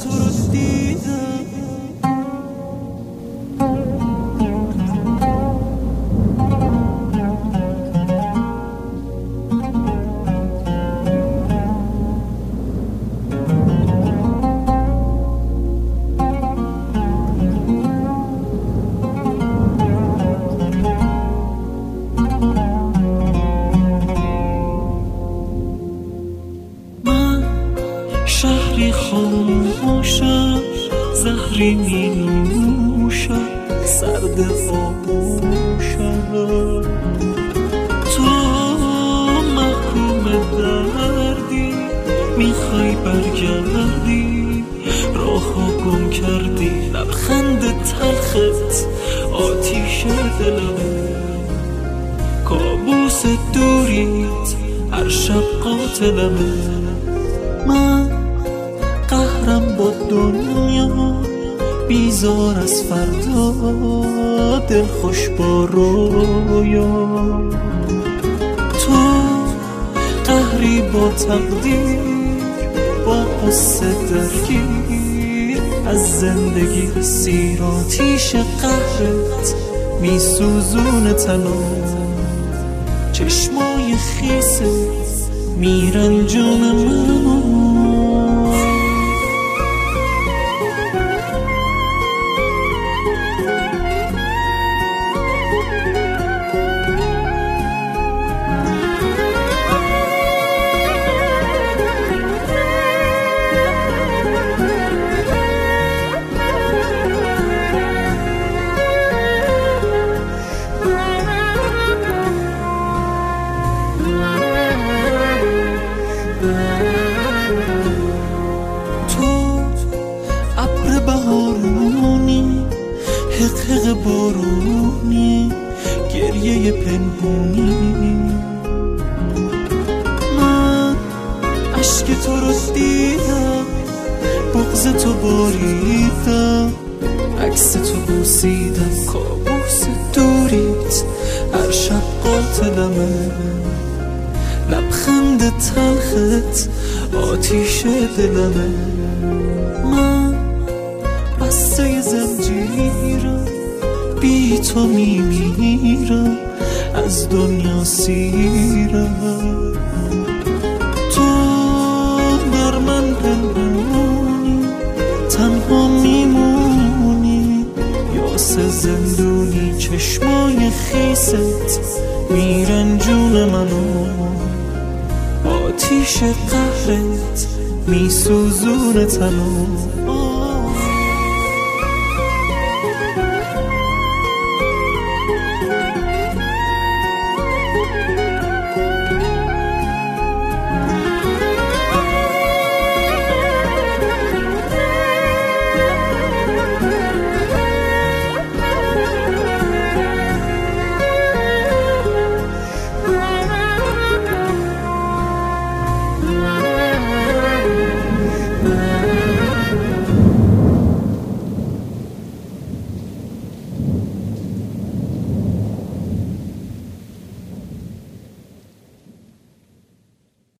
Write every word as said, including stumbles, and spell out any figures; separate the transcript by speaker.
Speaker 1: تو رو دیدم شهری خاموشم زهری می نوشم سرد آغوشم تو محکوم دردی میخوای برگردی راهو گم کردی لبخند تلخت آتیش دلمه کابوس دوریت هر شب قاتلمه من قهرم با دنیا بیزار از فردا دل خوش با رویا تو قهری با تقدیر با قصه درگیر از زندگی سیر آتیش قهرت می سوزون تنم چشمای خیست میرن جون منو بهارونی حقق بارونی گریه پنهونی من عشق تو رو دیدم بغض تو باریدم عکس تو بوسیدم کابوس دوریت هر شب قاتلمه لبخند تلخت آتیش دلمه من بسته زنجیرم بی تو میمیرم از دنیا سیرم تو بر من پنهونی تنها میمونی یاس زندونی چشمای خیست میرن جون منو آتیش قهرت میسوزون تنو